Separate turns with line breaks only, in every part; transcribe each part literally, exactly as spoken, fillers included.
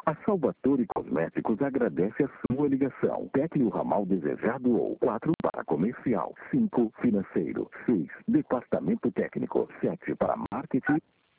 A Salvatore Cosméticos agradece a sua ligação. Tecle o ramal desejado ou quatro para comercial, cinco financeiro, seis departamento técnico, sete para marketing.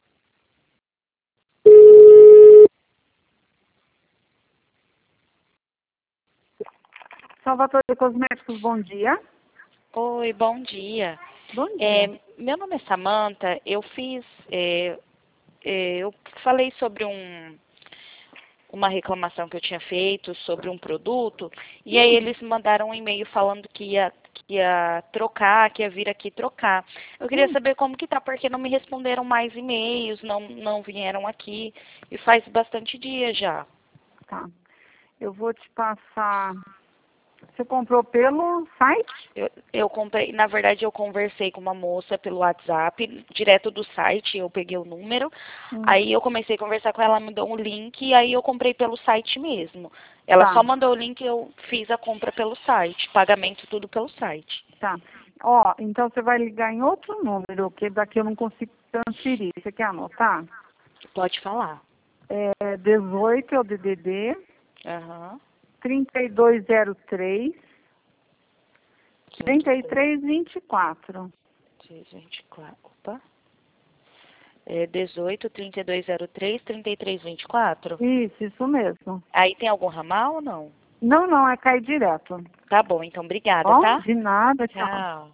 Salvatore Cosméticos, bom dia.
Oi, bom dia.
Bom dia.
É, meu nome é Samantha, eu fiz, é, é, eu falei sobre um, uma reclamação que eu tinha feito sobre um produto, e aí eles mandaram um e-mail falando que ia, que ia trocar, que ia vir aqui trocar. Eu queria
Hum.
saber como que tá, porque não me responderam mais e-mails, não, não vieram aqui, e faz bastante dia já.
Tá. Eu vou te passar... Você comprou pelo site?
Eu, eu comprei, na verdade eu conversei com uma moça pelo WhatsApp, direto do site, eu peguei o número,
Hum.
aí eu comecei a conversar com ela, ela me deu um link, e aí eu comprei pelo site mesmo. Ela
Tá.
só mandou o link e eu fiz a compra pelo site, pagamento tudo pelo site.
Tá. Ó, então você vai ligar em outro número, que daqui eu não consigo transferir. Você quer anotar?
Pode falar.
É dezoito, é o D D D,
Aham.
trinta e dois zero três, trinta e três vinte e quatro.
três vinte e quatro, opa. É dezoito, trinta e dois zero três, trinta e três vinte e quatro?
Isso, isso mesmo.
Aí tem algum ramal ou não?
Não, não, é cair direto.
Tá bom, então obrigada,
Ó,
tá?
de nada, tchau.
Tchau.